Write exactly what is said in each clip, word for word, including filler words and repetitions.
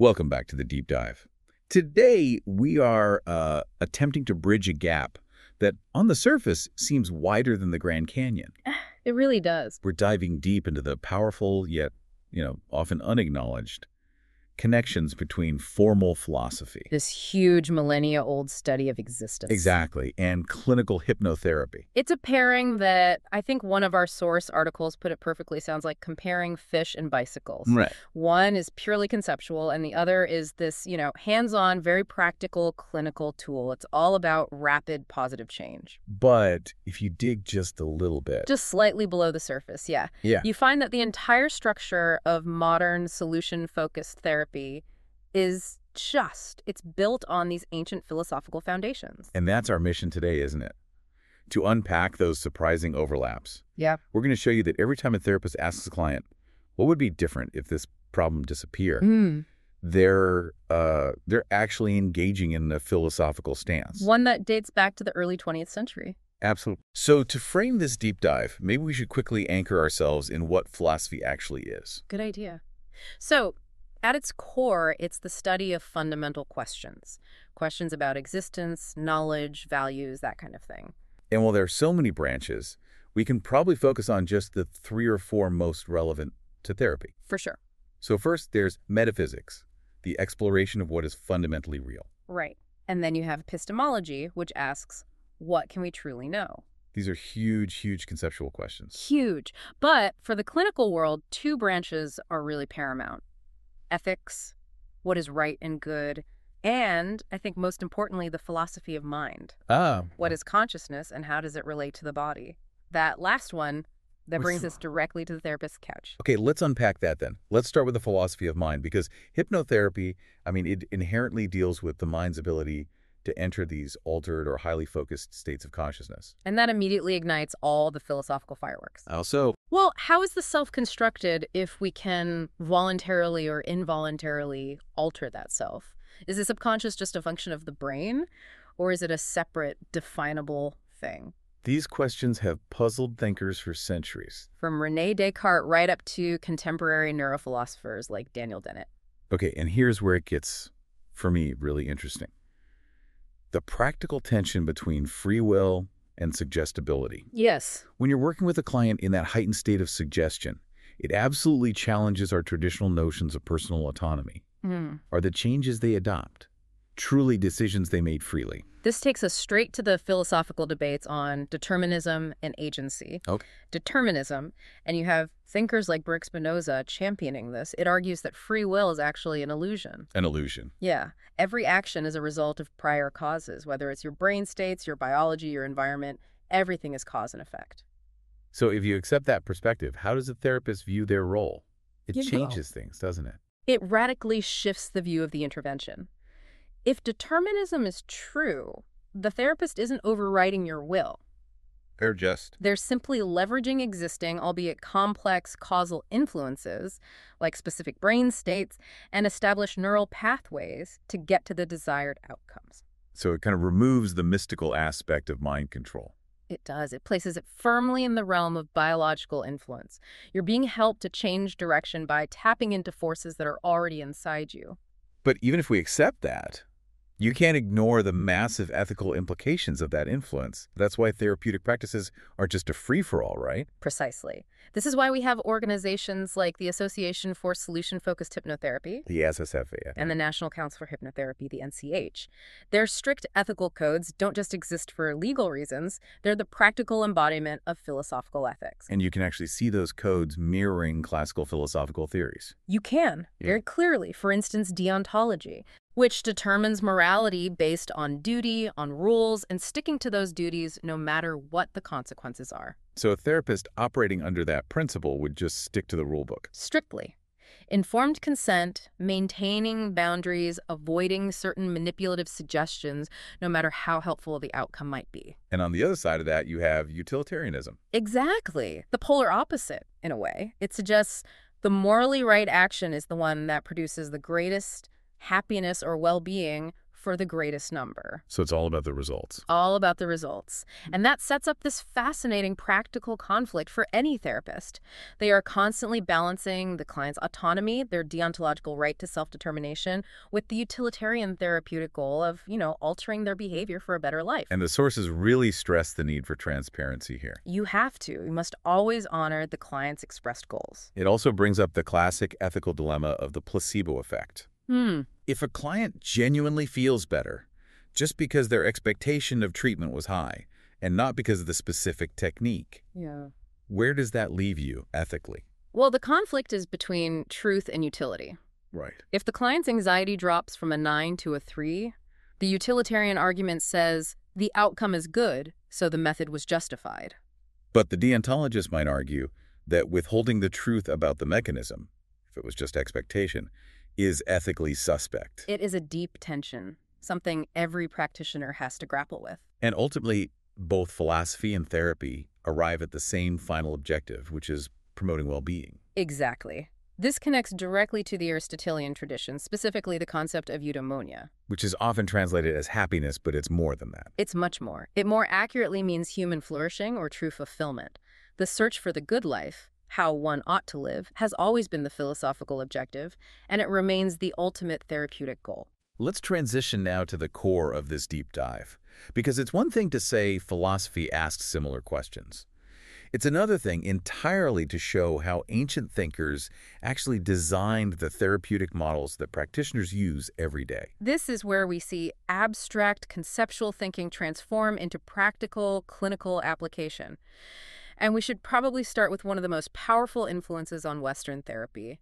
Welcome back to the Deep Dive. Today, we are uh, attempting to bridge a gap that, on the surface, seems wider than the Grand Canyon. It really does. We're diving deep into the powerful, yet, you know, often unacknowledged connections between formal philosophy. This huge millennia-old study of existence. Exactly, and clinical hypnotherapy. It's a pairing that I think one of our source articles put it perfectly. Sounds like comparing fish and bicycles. Right. One is purely conceptual, and the other is this, you know, hands-on, very practical clinical tool. It's all about rapid positive change. But if you dig just a little bit... Just slightly below the surface, yeah. Yeah. You find that the entire structure of modern solution-focused therapy is just, it's built on these ancient philosophical foundations. And that's our mission today, isn't it? To unpack those surprising overlaps. Yeah. We're going to show you that every time a therapist asks a client, what would be different if this problem disappeared? Mm. They're, uh, they're actually engaging in a philosophical stance. One that dates back to the early twentieth century. Absolutely. So to frame this deep dive, maybe we should quickly anchor ourselves in what philosophy actually is. Good idea. So, at its core, it's the study of fundamental questions. Questions about existence, knowledge, values, that kind of thing. And while there are so many branches, we can probably focus on just the three or four most relevant to therapy. For sure. So first, there's metaphysics, the exploration of what is fundamentally real. Right. And then you have epistemology, which asks, what can we truly know? These are huge, huge conceptual questions. Huge. But for the clinical world, two branches are really paramount. Ethics, what is right and good, and, I think most importantly, the philosophy of mind. Ah. What is consciousness and how does it relate to the body? That last one, that brings us directly to the therapist's couch. Okay, let's unpack that then. Let's start with the philosophy of mind, because hypnotherapy, I mean, it inherently deals with the mind's ability to enter these altered or highly focused states of consciousness. And that immediately ignites all the philosophical fireworks. Also, well, how is the self constructed if we can voluntarily or involuntarily alter that self? Is the subconscious just a function of the brain, or is it a separate, definable thing? These questions have puzzled thinkers for centuries. From René Descartes right up to contemporary neurophilosophers like Daniel Dennett. Okay, and here's where it gets, for me, really interesting. The practical tension between free will and suggestibility. Yes. When you're working with a client in that heightened state of suggestion, it absolutely challenges our traditional notions of personal autonomy. Mm. Are the changes they adopt truly decisions they made freely? This takes us straight to the philosophical debates on determinism and agency. Okay. Determinism, and you have thinkers like Baruch Spinoza championing this. It argues that free will is actually an illusion. An illusion. Yeah. Every action is a result of prior causes, whether it's your brain states, your biology, your environment. Everything is cause and effect. So if you accept that perspective, how does a therapist view their role? It You changes know. things, doesn't it? It radically shifts the view of the intervention. If determinism is true, the therapist isn't overriding your will. They're just... They're simply leveraging existing, albeit complex, causal influences, like specific brain states, and establish neural pathways to get to the desired outcomes. So it kind of removes the mystical aspect of mind control. It does. It places it firmly in the realm of biological influence. You're being helped to change direction by tapping into forces that are already inside you. But even if we accept that, you can't ignore the massive ethical implications of that influence. That's why therapeutic practices are just a free-for-all, right? Precisely. This is why we have organizations like the Association for Solution-Focused Hypnotherapy, The S S F A. and the National Council for Hypnotherapy, the N C H. Their strict ethical codes don't just exist for legal reasons. They're the practical embodiment of philosophical ethics. And you can actually see those codes mirroring classical philosophical theories. You can, Yeah. very clearly. For instance, deontology, which determines morality based on duty, on rules, and sticking to those duties no matter what the consequences are. So a therapist operating under that principle would just stick to the rule book. Strictly. Informed consent, maintaining boundaries, avoiding certain manipulative suggestions, no matter how helpful the outcome might be. And on the other side of that, you have utilitarianism. Exactly. The polar opposite, in a way. It suggests the morally right action is the one that produces the greatest happiness or well-being for the greatest number. So it's all about the results. All about the results. And that sets up this fascinating practical conflict for any therapist. They are constantly balancing the client's autonomy, their deontological right to self-determination, with the utilitarian therapeutic goal of, you know, altering their behavior for a better life. And the sources really stress the need for transparency here. You have to. You must always honor the client's expressed goals. It also brings up the classic ethical dilemma of the placebo effect. Hmm. If a client genuinely feels better, just because their expectation of treatment was high, and not because of the specific technique, Yeah. where does that leave you ethically? Well, the conflict is between truth and utility. Right. If the client's anxiety drops from a nine to a three, the utilitarian argument says the outcome is good, so the method was justified. But the deontologist might argue that withholding the truth about the mechanism, if it was just expectation, is ethically suspect. It is a deep tension, something every practitioner has to grapple with. And ultimately, both philosophy and therapy arrive at the same final objective, which is promoting well-being. Exactly. This connects directly to the Aristotelian tradition, specifically the concept of eudaimonia. Which is often translated as happiness, but it's more than that. It's much more. It more accurately means human flourishing or true fulfillment. The search for the good life, how one ought to live, has always been the philosophical objective, and it remains the ultimate therapeutic goal. Let's transition now to the core of this deep dive, because it's one thing to say philosophy asks similar questions. It's another thing entirely to show how ancient thinkers actually designed the therapeutic models that practitioners use every day. This is where we see abstract conceptual thinking transform into practical clinical application. And we should probably start with one of the most powerful influences on Western therapy,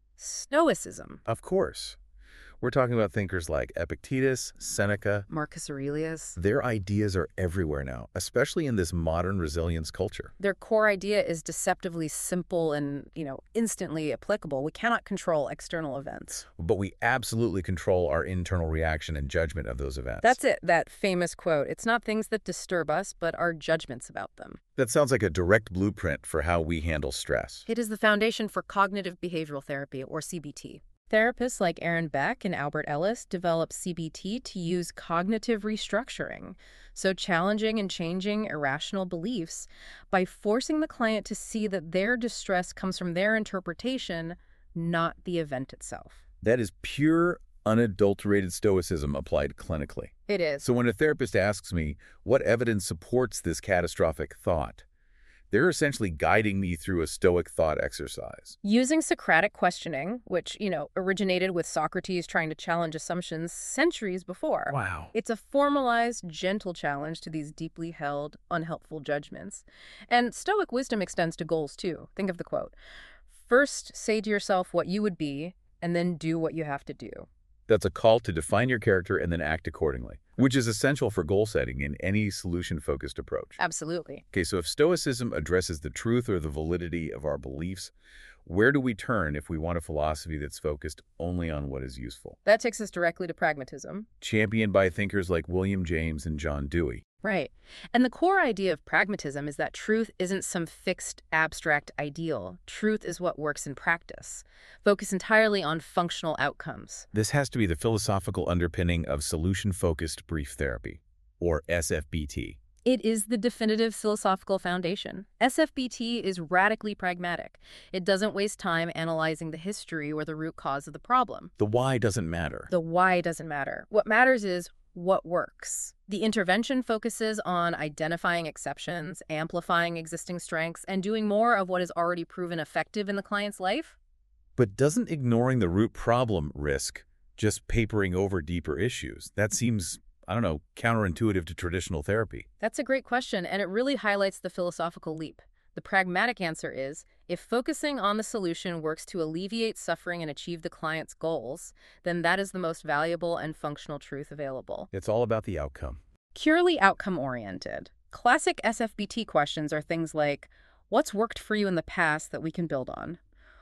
Stoicism. Of course. We're talking about thinkers like Epictetus, Seneca. Marcus Aurelius. Their ideas are everywhere now, especially in this modern resilience culture. Their core idea is deceptively simple and, you know, instantly applicable. We cannot control external events. But we absolutely control our internal reaction and judgment of those events. That's it, that famous quote. It's not things that disturb us, but our judgments about them. That sounds like a direct blueprint for how we handle stress. It is the foundation for cognitive behavioral therapy, or C B T. Therapists like Aaron Beck and Albert Ellis developed C B T to use cognitive restructuring, so challenging and changing irrational beliefs by forcing the client to see that their distress comes from their interpretation, not the event itself. That is pure, unadulterated stoicism applied clinically. It is. So when a therapist asks me what evidence supports this catastrophic thought, they're essentially guiding me through a Stoic thought exercise. Using Socratic questioning, which, you know, originated with Socrates trying to challenge assumptions centuries before. Wow. It's a formalized, gentle challenge to these deeply held, unhelpful judgments. And Stoic wisdom extends to goals, too. Think of the quote. First, say to yourself what you would be, and then do what you have to do. That's a call to define your character and then act accordingly, which is essential for goal setting in any solution-focused approach. Absolutely. Okay, so if Stoicism addresses the truth or the validity of our beliefs, where do we turn if we want a philosophy that's focused only on what is useful? That takes us directly to pragmatism. Championed by thinkers like William James and John Dewey. Right. And the core idea of pragmatism is that truth isn't some fixed, abstract ideal. Truth is what works in practice. Focus entirely on functional outcomes. This has to be the philosophical underpinning of solution-focused brief therapy, or S F B T. It is the definitive philosophical foundation. S F B T is radically pragmatic. It doesn't waste time analyzing the history or the root cause of the problem. The why doesn't matter. The why doesn't matter. What matters is what works. The intervention focuses on identifying exceptions, amplifying existing strengths, and doing more of what is already proven effective in the client's life. But doesn't ignoring the root problem risk just papering over deeper issues? That seems, I don't know, counterintuitive to traditional therapy. That's a great question, and it really highlights the philosophical leap. The pragmatic answer is, if focusing on the solution works to alleviate suffering and achieve the client's goals, then that is the most valuable and functional truth available. It's all about the outcome. Purely outcome-oriented. Classic S F B T questions are things like, what's worked for you in the past that we can build on?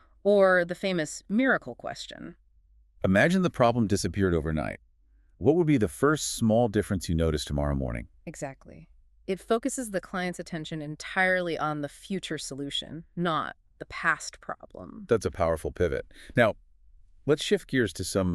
Or the famous miracle question. Imagine the problem disappeared overnight. What would be the first small difference you notice tomorrow morning? Exactly. It focuses the client's attention entirely on the future solution, not the past problem. That's a powerful pivot. Now, let's shift gears to some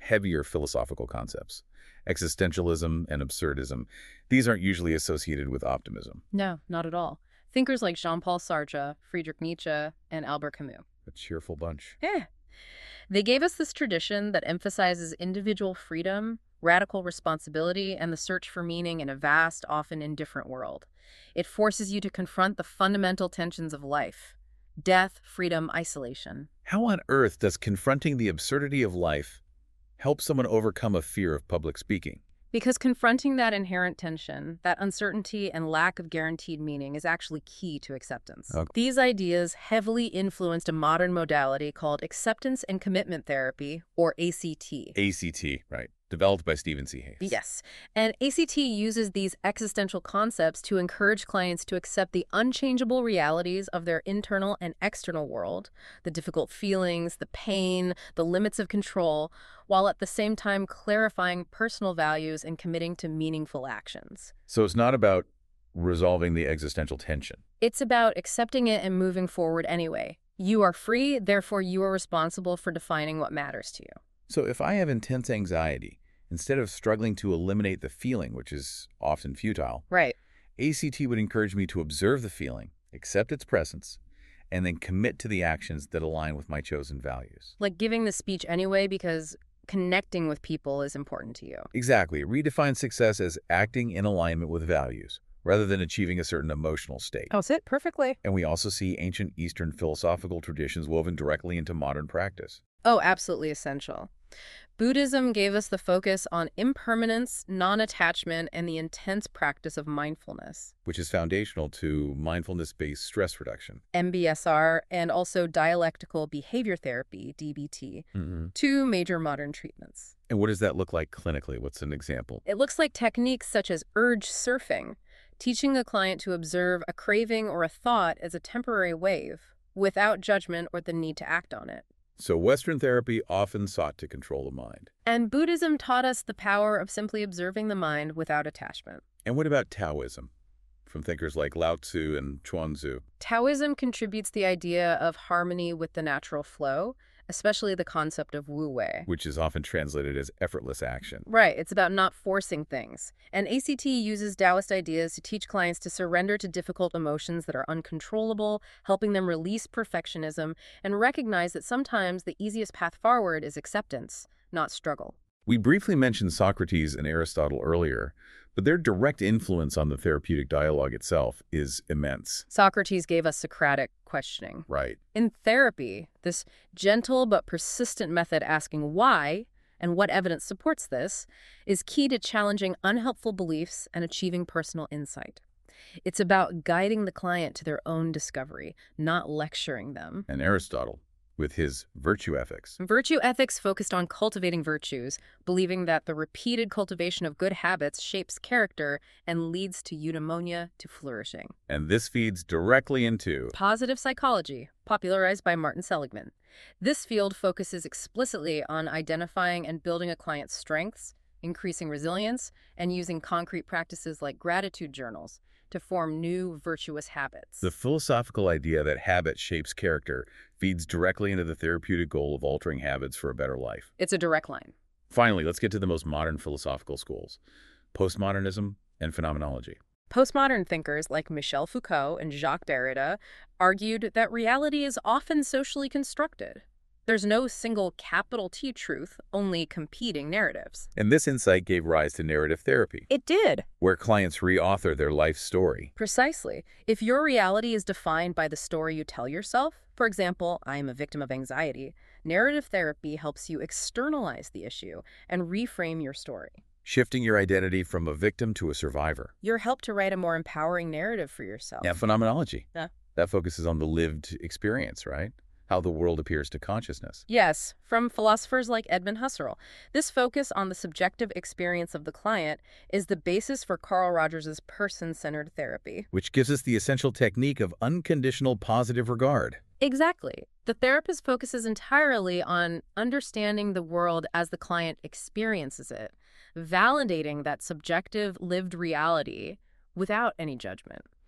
heavier philosophical concepts. Existentialism and absurdism, these aren't usually associated with optimism. No, not at all. Thinkers like Jean-Paul Sartre, Friedrich Nietzsche, and Albert Camus. A cheerful bunch. Yeah. They gave us this tradition that emphasizes individual freedom, radical responsibility, and the search for meaning in a vast, often indifferent world. It forces you to confront the fundamental tensions of life: death, freedom, isolation. How on earth does confronting the absurdity of life help someone overcome a fear of public speaking? Because confronting that inherent tension, that uncertainty and lack of guaranteed meaning is actually key to acceptance. Okay. These ideas heavily influenced a modern modality called acceptance and commitment therapy, or A C T. A C T, right. Developed by Stephen C. Hayes. Yes. And A C T uses these existential concepts to encourage clients to accept the unchangeable realities of their internal and external world, the difficult feelings, the pain, the limits of control, while at the same time clarifying personal values and committing to meaningful actions. So it's not about resolving the existential tension. It's about accepting it and moving forward anyway. You are free, therefore you are responsible for defining what matters to you. So if I have intense anxiety, instead of struggling to eliminate the feeling, which is often futile, Right. A C T would encourage me to observe the feeling, accept its presence, and then commit to the actions that align with my chosen values. Like giving the speech anyway because connecting with people is important to you. Exactly. It redefines success as acting in alignment with values, rather than achieving a certain emotional state. That's it, perfectly. And we also see ancient Eastern philosophical traditions woven directly into modern practice. Oh, absolutely essential. Buddhism gave us the focus on impermanence, non-attachment, and the intense practice of mindfulness, Which is foundational to mindfulness-based stress reduction. M B S R, and also dialectical behavior therapy, D B T, Mm-hmm. two major modern treatments. And what does that look like clinically? What's an example? It looks like techniques such as urge surfing, teaching a client to observe a craving or a thought as a temporary wave, without judgment or the need to act on it. So Western therapy often sought to control the mind. And Buddhism taught us the power of simply observing the mind without attachment. And what about Taoism, from thinkers like Lao Tzu and Chuang-Tzu? Taoism contributes the idea of harmony with the natural flow, especially the concept of wu-wei. Which is often translated as effortless action. Right, it's about not forcing things. And A C T uses Taoist ideas to teach clients to surrender to difficult emotions that are uncontrollable, helping them release perfectionism and recognize that sometimes the easiest path forward is acceptance, not struggle. We briefly mentioned Socrates and Aristotle earlier, but their direct influence on the therapeutic dialogue itself is immense. Socrates gave us Socratic questioning. Right. In therapy, this gentle but persistent method asking why and what evidence supports this is key to challenging unhelpful beliefs and achieving personal insight. It's about guiding the client to their own discovery, not lecturing them. And Aristotle, with his virtue ethics. Virtue ethics focused on cultivating virtues, believing that the repeated cultivation of good habits shapes character and leads to eudaimonia, to flourishing. And this feeds directly into Positive psychology, popularized by Martin Seligman. This field focuses explicitly on identifying and building a client's strengths, increasing resilience, and using concrete practices like gratitude journals to form new virtuous habits. the philosophical idea that habit shapes character feeds directly into the therapeutic goal of altering habits for a better life. It's a direct line. Finally, let's get to the most modern philosophical schools, postmodernism and phenomenology. Postmodern thinkers like Michel Foucault and Jacques Derrida argued that reality is often socially constructed. There's no single capital T truth, only competing narratives. And this insight gave rise to narrative therapy, It did. where clients reauthor their life story. Precisely. If your reality is defined by the story you tell yourself, for example, I am a victim of anxiety, narrative therapy helps you externalize the issue and reframe your story. Shifting your identity from a victim to a survivor. You're helped to write a more empowering narrative for yourself. And phenomenology. Yeah. That focuses on the lived experience, right? How the world appears to consciousness. Yes, from philosophers like Edmund Husserl. This focus on the subjective experience of the client is the basis for Carl Rogers' person-centered therapy. Which gives us the essential technique of unconditional positive regard. Exactly. The therapist focuses entirely on understanding the world as the client experiences it, validating that subjective lived reality without any judgment.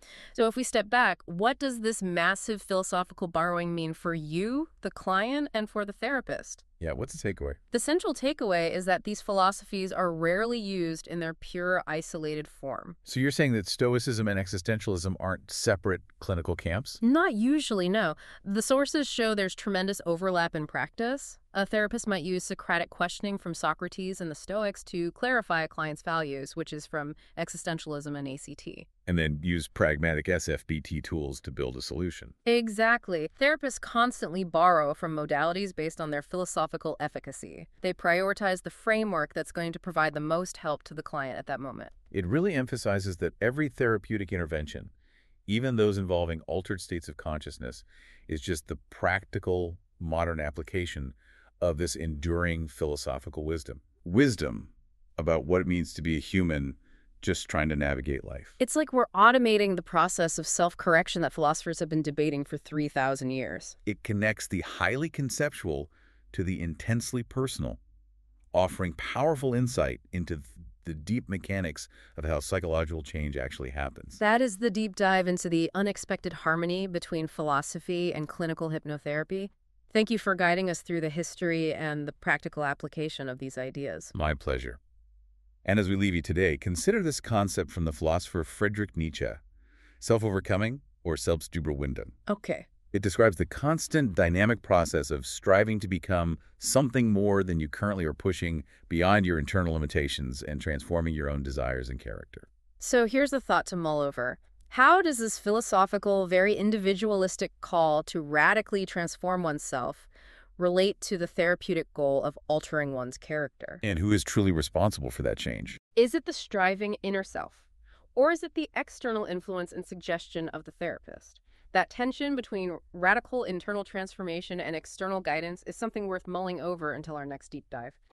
So if we step back, what does this massive philosophical borrowing mean for you, the client, and for the therapist? Yeah, what's the takeaway? The central takeaway is that these philosophies are rarely used in their pure, isolated form. So you're saying that Stoicism and existentialism aren't separate clinical camps? Not usually, no. The sources show there's tremendous overlap in practice. A therapist might use Socratic questioning from Socrates and the Stoics to clarify a client's values, which is from existentialism and A C T. And then use pragmatic S F B T tools to build a solution. Exactly. Therapists constantly borrow from modalities based on their philosophical efficacy. They prioritize the framework that's going to provide the most help to the client at that moment. It really emphasizes that every therapeutic intervention, even those involving altered states of consciousness, is just the practical, modern application of this enduring philosophical wisdom. Wisdom about what it means to be a human just trying to navigate life. It's like we're automating the process of self-correction that philosophers have been debating for three thousand years. It connects the highly conceptual to the intensely personal, offering powerful insight into the deep mechanics of how psychological change actually happens. That is the deep dive into the unexpected harmony between philosophy and clinical hypnotherapy. Thank you for guiding us through the history and the practical application of these ideas. My pleasure. And as we leave you today, consider this concept from the philosopher Friedrich Nietzsche, self-overcoming or Selbstüberwinden. Okay. It describes the constant dynamic process of striving to become something more than you currently are, pushing beyond your internal limitations and transforming your own desires and character. So here's a thought to mull over. How does this philosophical, very individualistic call to radically transform oneself relate to the therapeutic goal of altering one's character? And who is truly responsible for that change? Is it the striving inner self? Or is it the external influence and suggestion of the therapist? That tension between radical internal transformation and external guidance is something worth mulling over until our next deep dive.